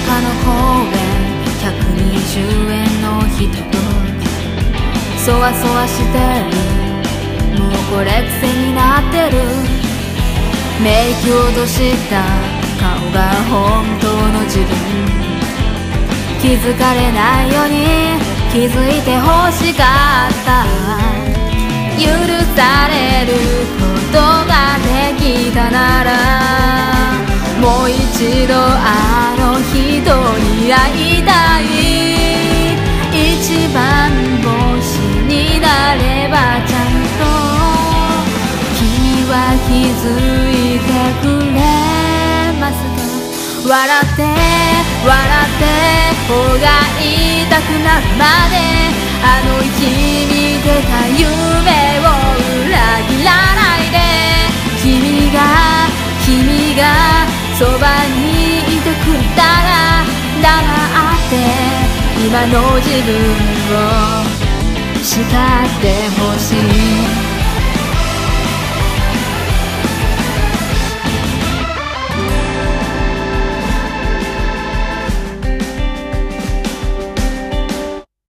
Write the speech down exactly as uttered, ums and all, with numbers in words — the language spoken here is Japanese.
中の公園ひゃくにじゅうえんの一人そわそわしてるもうこれ癖になってるメイク落とした顔が本当の自分気づかれないように気づいて欲しかった許されることができたならもう一度あの人に会いたい一番星になればちゃんと君は気づいてくれますか笑って笑って頬が痛くなるまであの日見てた夢を裏切らないで君が君がそばにいてくれたら黙って今の自分を叱ってほしい